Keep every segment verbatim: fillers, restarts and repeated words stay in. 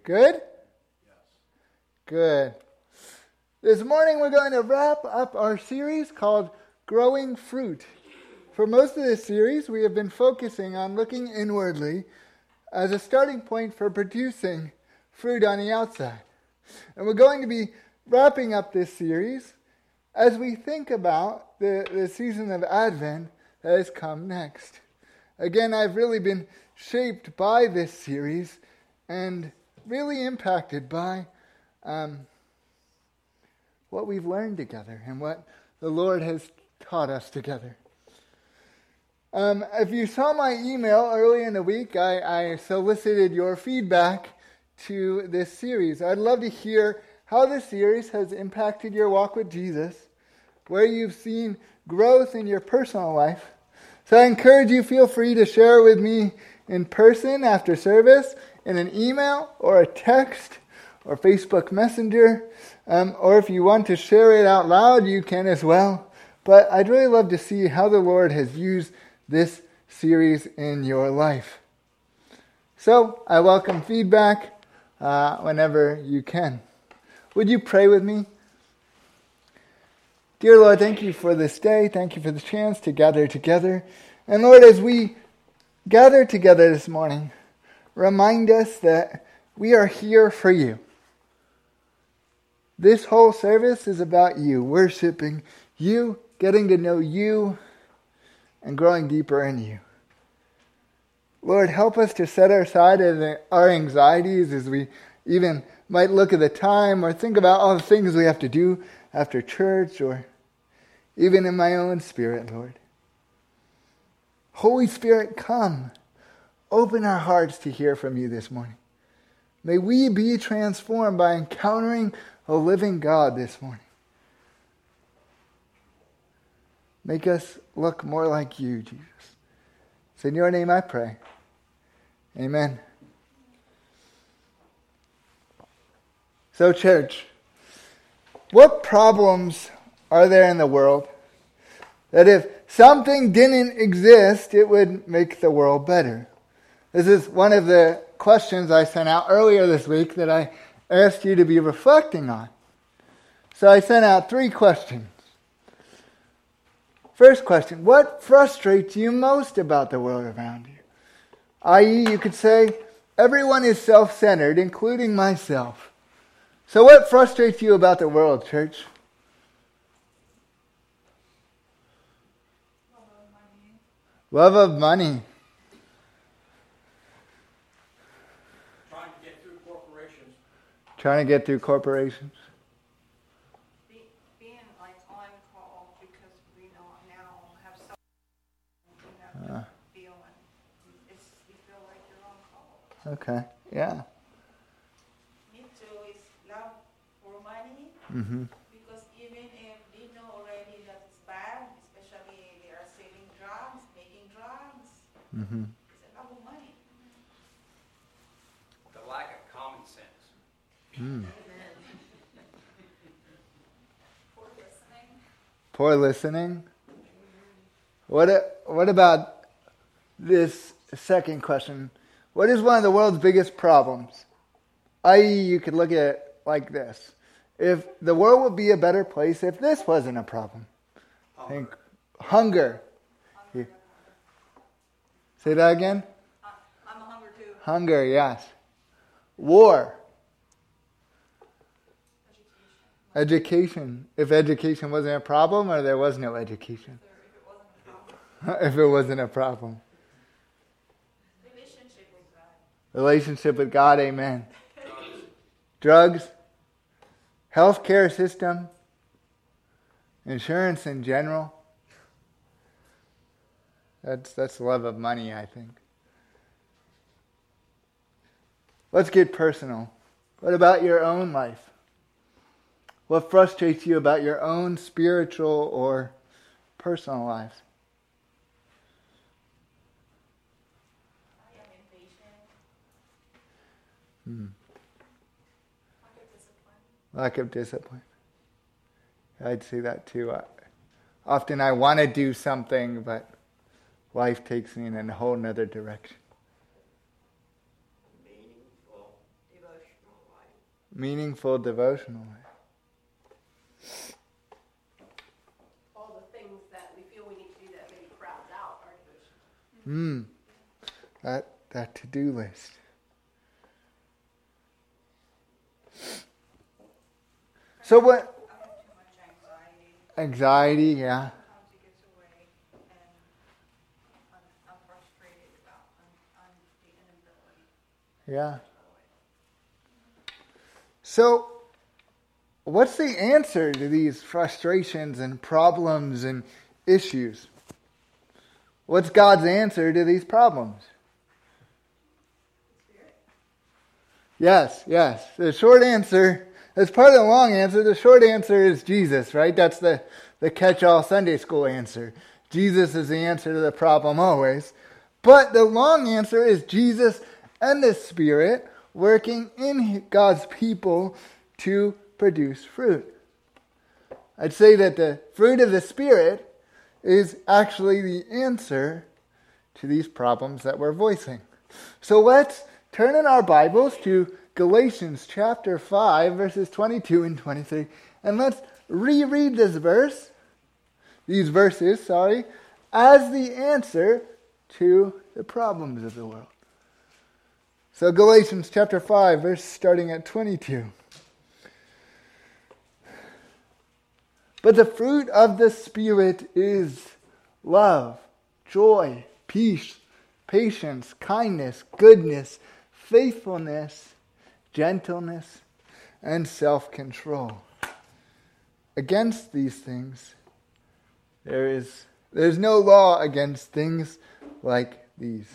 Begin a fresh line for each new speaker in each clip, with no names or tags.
Good? Good. This morning we're going to wrap up our series called Growing Fruit. For most of this series, we have been focusing on looking inwardly as a starting point for producing fruit on the outside. And we're going to be wrapping up this series as we think about the, the season of Advent that has come next. Again, I've really been shaped by this series and really impacted by um, what we've learned together and what the Lord has taught us together. Um, if you saw my email early in the week, I, I solicited your feedback to this series. I'd love to hear how this series has impacted your walk with Jesus, where you've seen growth in your personal life. So I encourage you, feel free to share with me in person after service, in an email or a text or Facebook Messenger. Um, or if you want to share it out loud, you can as well. But I'd really love to see how the Lord has used this series in your life. So I welcome feedback uh, whenever you can. Would you pray with me? Dear Lord, thank you for this day. Thank you for the chance to gather together. And Lord, as we gather together this morning, remind us that we are here for you. This whole service is about you, worshiping you, getting to know you, and growing deeper in you. Lord, help us to set aside our anxieties as we even might look at the time or think about all the things we have to do after church or even in my own spirit, Lord. Holy Spirit, come. Open our hearts to hear from you this morning. May we be transformed by encountering a living God this morning. Make us look more like you, Jesus. It's in your name I pray. Amen. So, church, what problems are there in the world that if something didn't exist, it would make the world better? This is one of the questions I sent out earlier this week that I asked you to be reflecting on. So I sent out three questions. First question, what frustrates you most about the world around you? that is, you could say, everyone is self-centered, including myself. So what frustrates you about the world, church? Love of money. Love of money.
Trying to get through corporations.
Trying to get through corporations.
Be, being like on call because we know now have some, you know,
Uh,
feeling. It's, you feel like you're on call.
okay, yeah.
Me too is love for money.
Mm-hmm.
Because even if they know already that it's bad, especially they are selling drugs, making drugs,
Mm-hmm.
it's a love of money.
The lack of common sense.
Mm.
Poor listening.
Poor listening. What a, what about this second question? What is one of the world's biggest problems? that is, you could look at it like this. If the world would be a better place if this wasn't a problem.
Hunger.
Think hunger. You- Say that again?
Uh, I'm a hunger too.
Hunger, yes. War. Education. If education wasn't a problem or there was no education. If it wasn't a problem.
Relationship with God.
Relationship with God, amen. Drugs. Healthcare system. Insurance in general. That's that's the love of money, I think. Let's get personal. What about your own life? What frustrates you about your own spiritual or personal life?
I am impatient.
Hmm.
Lack of discipline.
Lack of discipline. I'd say that too. I, often I want to do something, but life takes me in a whole nother direction.
Meaningful devotion.
meaningful devotional way.
All the things that we feel we need to do that maybe crowds out our devotion.
Hmm. That that to-do list. So what?
I have too much anxiety.
Anxiety, yeah.
Sometimes it gets away, and I'm, I'm frustrated about I'm, I'm the inability.
Yeah. So, what's the answer to these frustrations and problems and issues? What's God's answer to these problems? Yes, yes. The short answer, as part of the long answer, the short answer is Jesus, right? That's the, the catch-all Sunday school answer. Jesus is the answer to the problem always. But the long answer is Jesus and the Spirit working in God's people to produce fruit. I'd say that the fruit of the Spirit is actually the answer to these problems that we're voicing. So let's turn in our Bibles to Galatians chapter five, verses twenty-two and twenty-three. And let's reread this verse, these verses, sorry, as the answer to the problems of the world. So Galatians chapter five, verse starting at twenty-two. But the fruit of the Spirit is love, joy, peace, patience, kindness, goodness, faithfulness, gentleness, and self-control. Against these things, there is there's no law against things like these.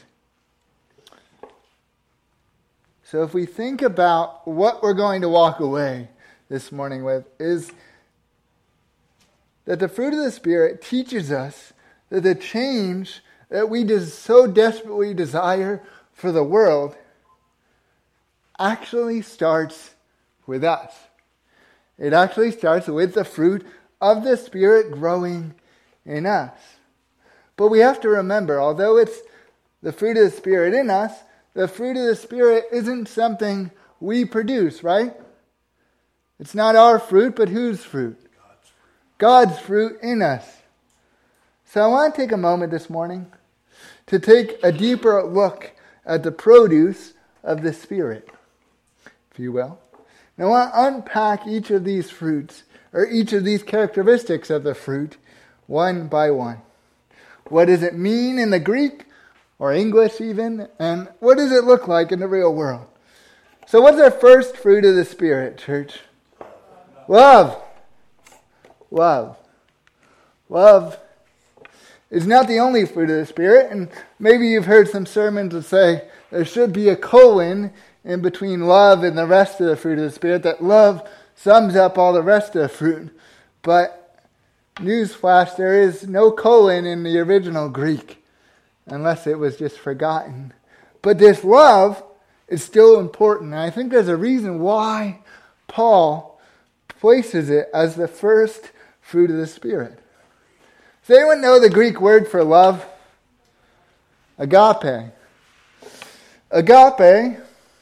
So if we think about what we're going to walk away this morning with, is that the fruit of the Spirit teaches us that the change that we just so desperately desire for the world actually starts with us. It actually starts with the fruit of the Spirit growing in us. But we have to remember, although it's the fruit of the Spirit in us, the fruit of the Spirit isn't something we produce, right? It's not our fruit, but whose fruit? God's fruit. God's fruit in us. So I want to take a moment this morning to take a deeper look at the produce of the Spirit, if you will. And I want to unpack each of these fruits, or each of these characteristics of the fruit, one by one. What does it mean in the Greek, or English even, and what does it look like in the real world? So what's our first fruit of the Spirit, church? Love. Love. Love is not the only fruit of the Spirit, and maybe you've heard some sermons that say there should be a colon in between love and the rest of the fruit of the Spirit, that love sums up all the rest of the fruit. But newsflash, there is no colon in the original Greek, unless it was just forgotten. But this love is still important, and I think there's a reason why Paul places it as the first fruit of the Spirit. Does anyone know the Greek word for love? Agape. Agape,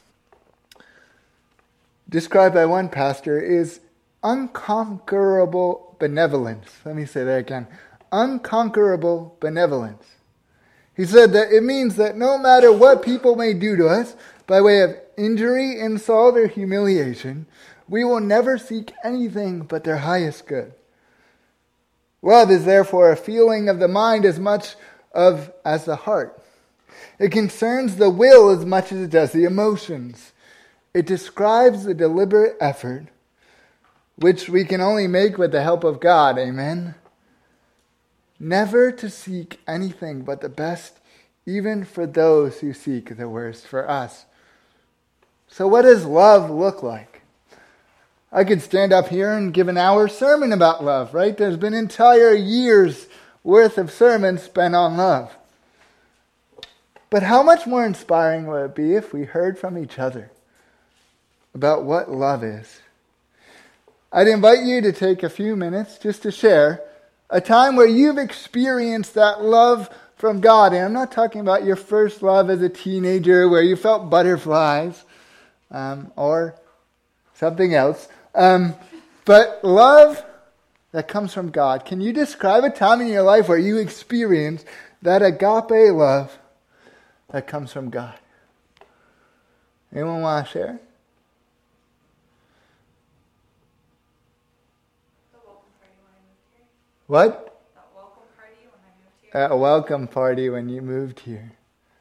described by one pastor, is unconquerable benevolence. Let me say that again. Unconquerable benevolence. He said that it means that no matter what people may do to us, by way of injury, insult, or humiliation, we will never seek anything but their highest good. Love is therefore a feeling of the mind as much of as the heart. It concerns the will as much as it does the emotions. It describes the deliberate effort, which we can only make with the help of God, amen? Never to seek anything but the best, even for those who seek the worst for us. So what does love look like? I could stand up here and give an hour sermon about love, right? There's been entire years worth of sermons spent on love. But how much more inspiring would it be if we heard from each other about what love is? I'd invite you to take a few minutes just to share a time where you've experienced that love from God. And I'm not talking about your first love as a teenager where you felt butterflies, um, or something else. Um, but love that comes from God. Can you describe a time in your life where you experienced that agape love that comes from God? Anyone want to share?
The welcome party when I moved here.
What?
That welcome party when I moved here.
At a welcome party when you moved here.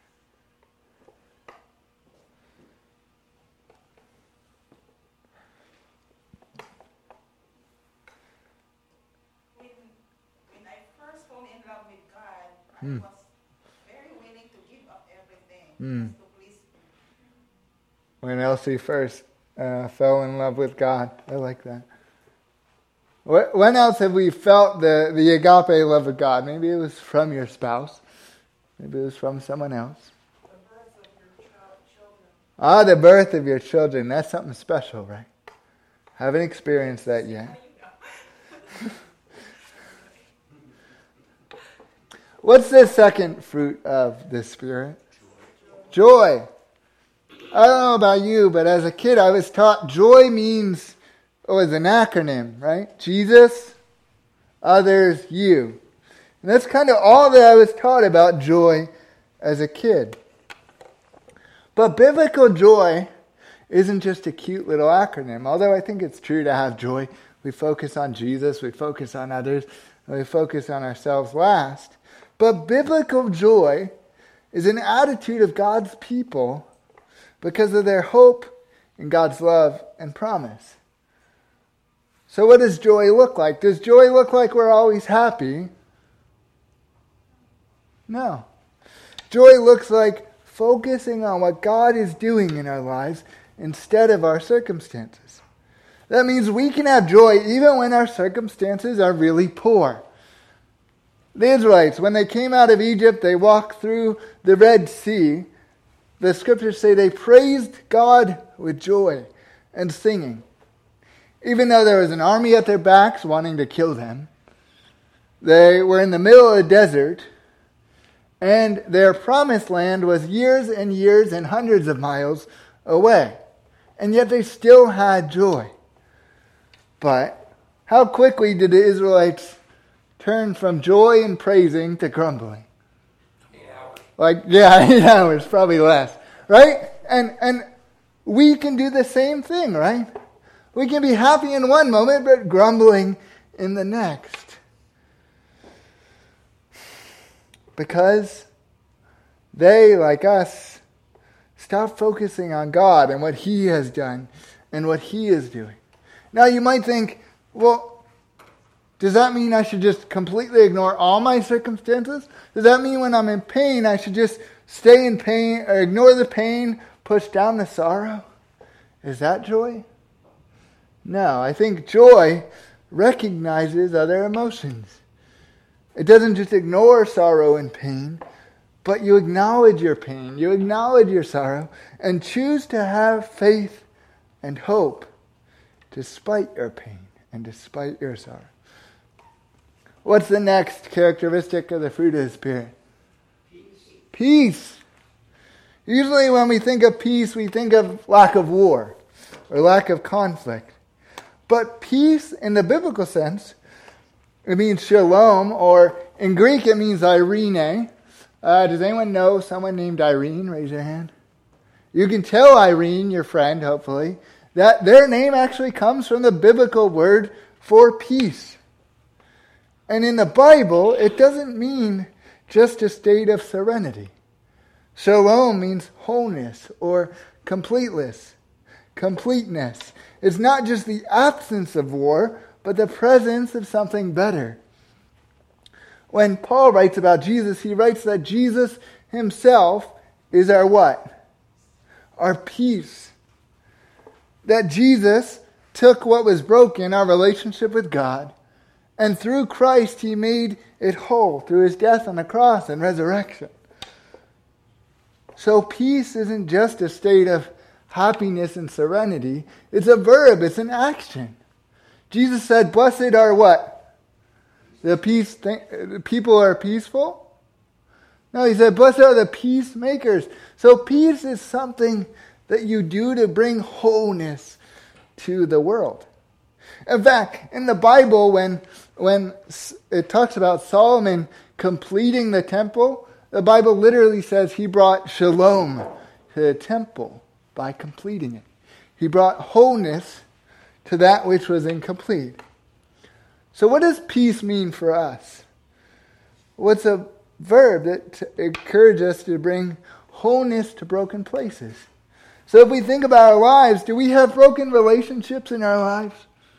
When, when I first fell in love with God, I
Hmm.
was very willing to give up everything
Hmm.
just to please Him.
When Elsie first uh, fell in love with God. I like that. Wh- When else have we felt the, the agape love of God? Maybe it was from your spouse. Maybe it was from someone else.
The birth of your child, children.
Ah, the birth of your children. That's something special, right? Haven't experienced that yet. What's the second fruit of the Spirit? Joy. I don't know about you, but as a kid I was taught joy means, oh, it's an acronym, right? Jesus, others, you. And that's kind of all that I was taught about joy as a kid. But biblical joy isn't just a cute little acronym, although I think it's true to have joy. We focus on Jesus, we focus on others, and we focus on ourselves last. But biblical joy is an attitude of God's people because of their hope in God's love and promise. So what does joy look like? Does joy look like we're always happy? No. Joy looks like focusing on what God is doing in our lives instead of our circumstances. That means we can have joy even when our circumstances are really poor. The Israelites, when they came out of Egypt, they walked through the Red Sea. The scriptures say they praised God with joy and singing. Even though there was an army at their backs wanting to kill them, they were in the middle of the desert, and their promised land was years and years and hundreds of miles away. And yet they still had joy. But how quickly did the Israelites turn from joy and praising to grumbling?
Eight hours.
Like, yeah, eight hours, probably less. Right? And and we can do the same thing, right? We can be happy in one moment, but grumbling in the next. Because they, like us, stop focusing on God and what He has done and what He is doing. Now you might think, well, does that mean I should just completely ignore all my circumstances? Does that mean when I'm in pain, I should just stay in pain or ignore the pain, push down the sorrow? Is that joy? No, I think joy recognizes other emotions. It doesn't just ignore sorrow and pain, but you acknowledge your pain, you acknowledge your sorrow, and choose to have faith and hope despite your pain and despite your sorrow. What's the next characteristic of the fruit of the Spirit?
Peace.
Peace. Usually when we think of peace, we think of lack of war or lack of conflict. But peace in the biblical sense, it means shalom, or in Greek it means Irene. Uh, does anyone know someone named Irene? Raise your hand. You can tell Irene, your friend, hopefully, that their name actually comes from the biblical word for peace. And in the Bible, it doesn't mean just a state of serenity. Shalom means wholeness or completeness. Completeness. It's not just the absence of war, but the presence of something better. When Paul writes about Jesus, he writes that Jesus himself is our what? Our peace. That Jesus took what was broken, our relationship with God, and through Christ he made it whole through his death on the cross and resurrection. So peace isn't just a state of happiness and serenity. It's a verb. It's an action. Jesus said, blessed are what? The peace th- the people are peaceful? No, he said, blessed are the peacemakers. So peace is something that you do to bring wholeness to the world. In fact, in the Bible, when, when it talks about Solomon completing the temple, the Bible literally says he brought shalom to the temple by completing it. He brought wholeness to that which was incomplete. So what does peace mean for us? What's a verb that encourages us to bring wholeness to broken places? So if we think about our lives, do we have broken relationships in our lives?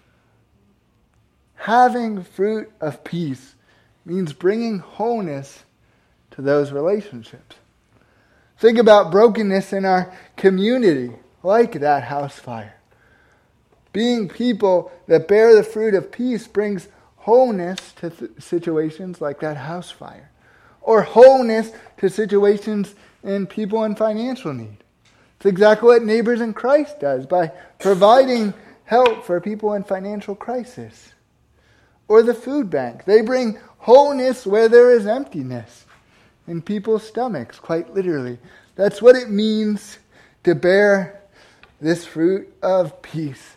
Having fruit of peace means bringing wholeness to those relationships. Think about brokenness in our community, like that house fire. Being people that bear the fruit of peace brings wholeness to th- situations like that house fire. Or wholeness to situations in people in financial need. It's exactly what Neighbors in Christ does by providing help for people in financial crisis. Or the food bank. They bring wholeness where there is emptiness in people's stomachs, quite literally. That's what it means to bear this fruit of peace.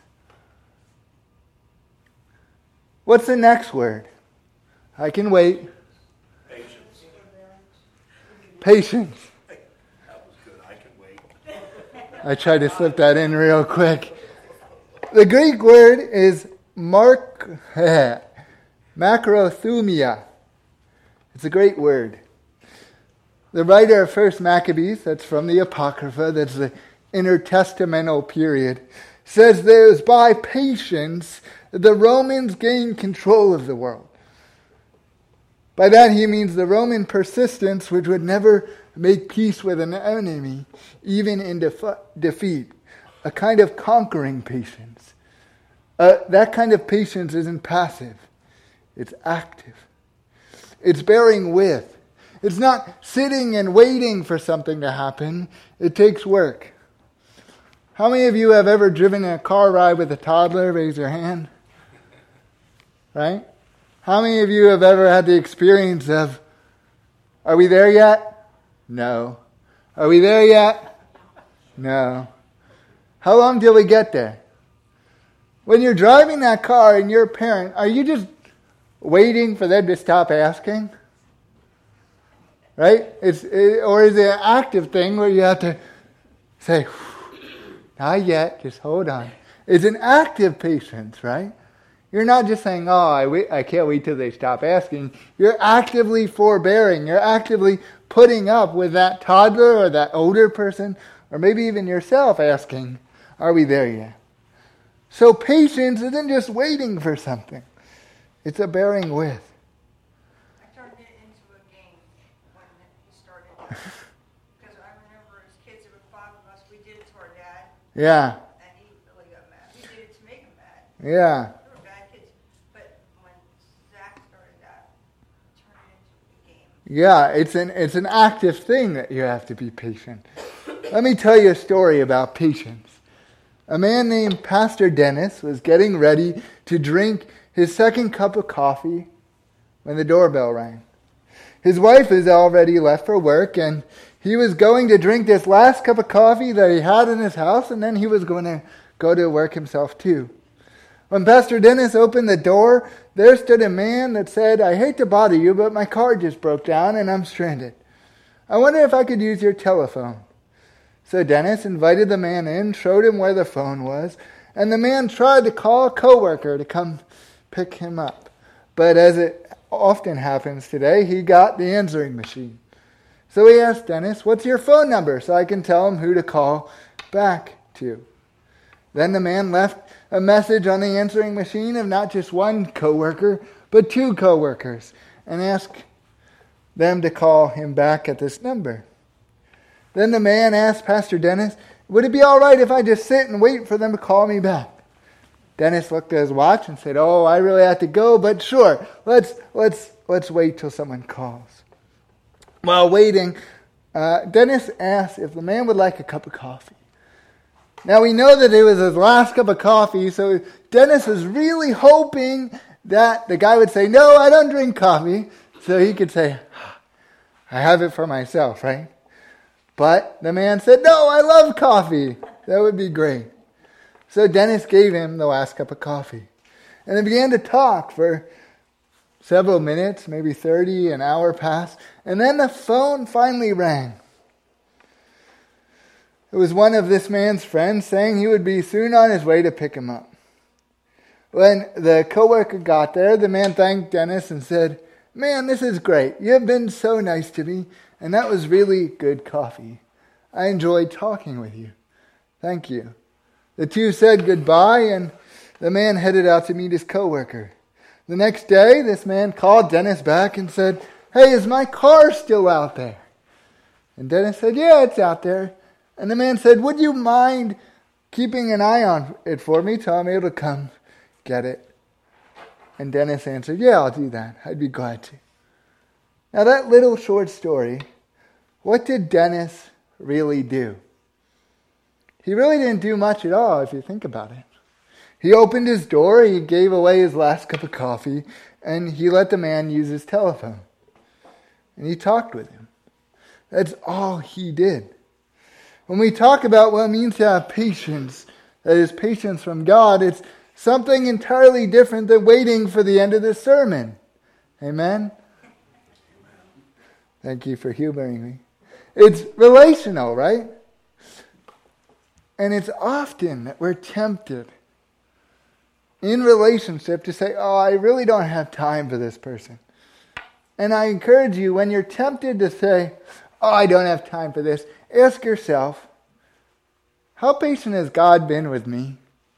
What's the next word? I can wait.
Patience.
Patience.
That was good. I can wait.
I tried to slip that in real quick. The Greek word is mark, macrothumia. It's a great word. The writer of First Maccabees, that's from the Apocrypha, that's the intertestamental period, says that it was by patience that the Romans gained control of the world. By that he means the Roman persistence, which would never make peace with an enemy, even in def- defeat. A kind of conquering patience. Uh, that kind of patience isn't passive. It's active. It's bearing with. It's not sitting and waiting for something to happen. It takes work. How many of you have ever driven a car ride with a toddler? Raise your hand. Right? How many of you have ever had the experience of, are we there yet? No. Are we there yet? No. How long till we get there? When you're driving that car and you're a parent, are you just waiting for them to stop asking? Right? It's it, or is it an active thing where you have to say, not yet, just hold on. It's an active patience, right? You're not just saying, oh, I, wait, I can't wait till they stop asking. You're actively forbearing. You're actively putting up with that toddler or that older person, or maybe even yourself asking, are we there yet? So patience isn't just waiting for something. It's a bearing with.
I turned it into a game when he started that. Because I remember as kids, there were five of us, we did it to our dad.
Yeah.
And he really got mad. We did it to make him mad.
Yeah.
We were bad kids. But when Zach started that, it turned it into a game.
Yeah, it's an it's an active thing that you have to be patient. Let me tell you a story about patience. A man named Pastor Dennis was getting ready to drink his second cup of coffee when the doorbell rang. His wife has already left for work, and he was going to drink this last cup of coffee that he had in his house, and then he was going to go to work himself too. When Pastor Dennis opened the door, there stood a man that said, I hate to bother you, but my car just broke down and I'm stranded. I wonder if I could use your telephone. So Dennis invited the man in, showed him where the phone was, and the man tried to call a coworker to come pick him up. But as it often happens today, he got the answering machine. So he asked Dennis, what's your phone number so I can tell him who to call back to? Then the man left a message on the answering machine of not just one coworker, but two coworkers, and asked them to call him back at this number. Then the man asked Pastor Dennis, would it be all right if I just sit and wait for them to call me back? Dennis looked at his watch and said, oh, I really have to go, but sure, let's let's let's wait till someone calls. While waiting, uh, Dennis asked if the man would like a cup of coffee. Now we know that it was his last cup of coffee, so Dennis was really hoping that the guy would say, no, I don't drink coffee, so he could say, I have it for myself, right? But the man said, no, I love coffee. That would be great. So Dennis gave him the last cup of coffee. And they began to talk for several minutes, maybe thirty, an hour passed. And then the phone finally rang. It was one of this man's friends saying he would be soon on his way to pick him up. When the coworker got there, the man thanked Dennis and said, "Man, this is great. You have been so nice to me, and that was really good coffee. I enjoyed talking with you. Thank you." The two said goodbye, and the man headed out to meet his coworker. The next day, this man called Dennis back and said, "Hey, is my car still out there?" And Dennis said, "Yeah, it's out there." And the man said, "Would you mind keeping an eye on it for me till I'm able to come get it?" And Dennis answered, "Yeah, I'll do that. I'd be glad to." Now that little short story, what did Dennis really do? He really didn't do much at all, if you think about it. He opened his door, he gave away his last cup of coffee, and he let the man use his telephone. And he talked with him. That's all he did. When we talk about what it means to have patience, that is patience from God, it's something entirely different than waiting for the end of the sermon. Amen? Thank you for humoring me. It's relational, right? And it's often that we're tempted in relationship to say, "Oh, I really don't have time for this person." And I encourage you, when you're tempted to say, "Oh, I don't have time for this," ask yourself, how patient has God been with me?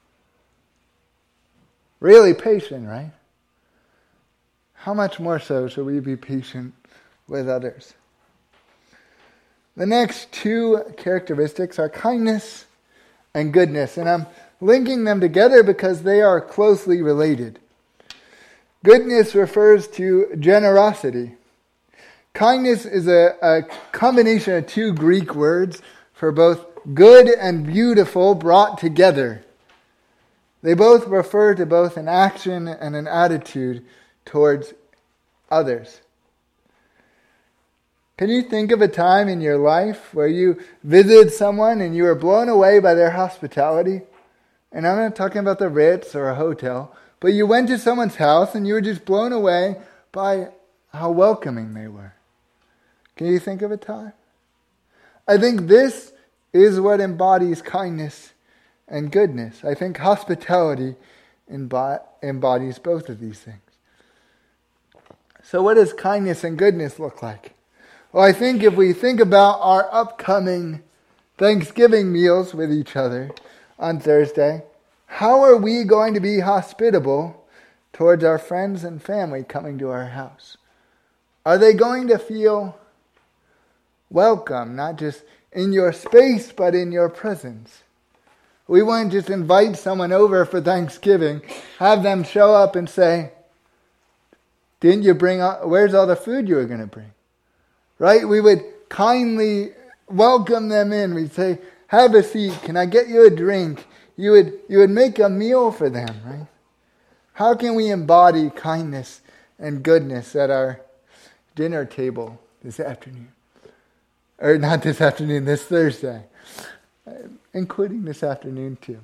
Really patient, right? How much more so should we be patient with others? The next two characteristics are kindness and goodness. And I'm linking them together because they are closely related. Goodness refers to generosity. Kindness is a, a combination of two Greek words for both good and beautiful brought together. They both refer to both an action and an attitude towards others. Can you think of a time in your life where you visited someone and you were blown away by their hospitality? And I'm not talking about the Ritz or a hotel, but you went to someone's house and you were just blown away by how welcoming they were. Can you think of a time? I think this is what embodies kindness and goodness. I think hospitality embodies both of these things. So what does kindness and goodness look like? Well, I think if we think about our upcoming Thanksgiving meals with each other on Thursday, how are we going to be hospitable towards our friends and family coming to our house? Are they going to feel welcome, not just in your space, but in your presence? We wouldn't just invite someone over for Thanksgiving, have them show up and say, "Didn't you bring, all, where's all the food you were going to bring?" Right? We would kindly welcome them in. We'd say, "Have a seat. Can I get you a drink?" You would, you would make a meal for them, right? How can we embody kindness and goodness at our dinner table this afternoon? Or not this afternoon, this Thursday. Including this afternoon too.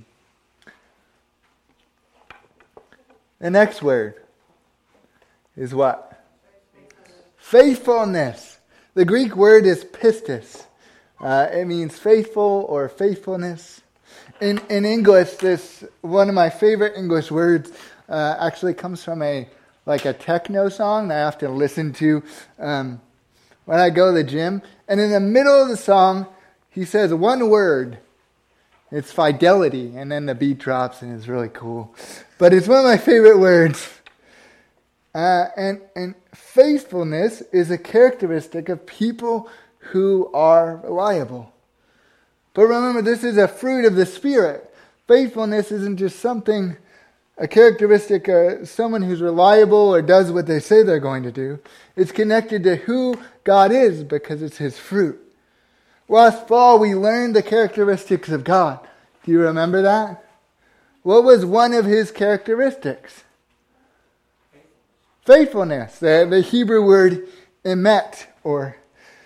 The next word is what? Faithfulness. The Greek word is pistis. Uh, it means faithful or faithfulness. In in English, this one of my favorite English words uh, actually comes from a like a techno song that I have to listen to um, when I go to the gym. And in the middle of the song, he says one word. It's fidelity, and then the beat drops, and it's really cool. But it's one of my favorite words. Uh, and and faithfulness is a characteristic of people who are reliable. But remember, this is a fruit of the Spirit. Faithfulness isn't just something, a characteristic of someone who's reliable or does what they say they're going to do. It's connected to who God is because it's His fruit. Last fall, we learned the characteristics of God. Do you remember that? What was one of His characteristics? Faithfulness. The, the Hebrew word emet, or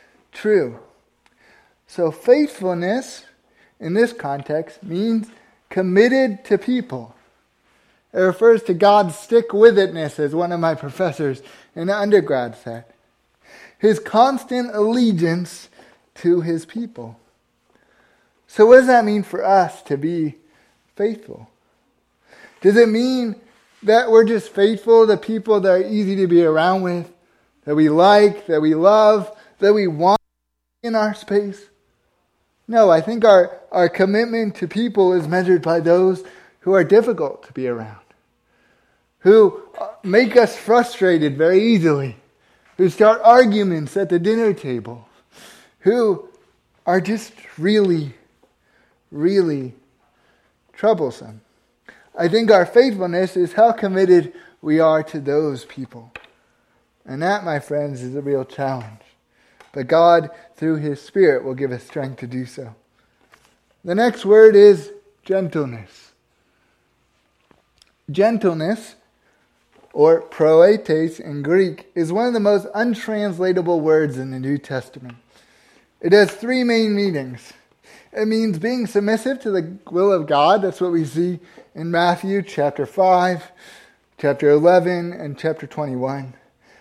true. So faithfulness, in this context, means committed to people. It refers to God's stick-with-itness, as one of my professors in undergrad said. His constant allegiance to his people. So what does that mean for us to be faithful? Does it mean that we're just faithful to people that are easy to be around with, that we like, that we love, that we want in our space? No, I think our, our commitment to people is measured by those who are difficult to be around, who make us frustrated very easily, who start arguments at the dinner table, who are just really, really troublesome. I think our faithfulness is how committed we are to those people. And that, my friends, is a real challenge. But God, through His Spirit, will give us strength to do so. The next word is gentleness. Gentleness, or proetes in Greek, is one of the most untranslatable words in the New Testament. It has three main meanings. It means being submissive to the will of God. That's what we see in Matthew chapter five, chapter eleven, and chapter twenty-one.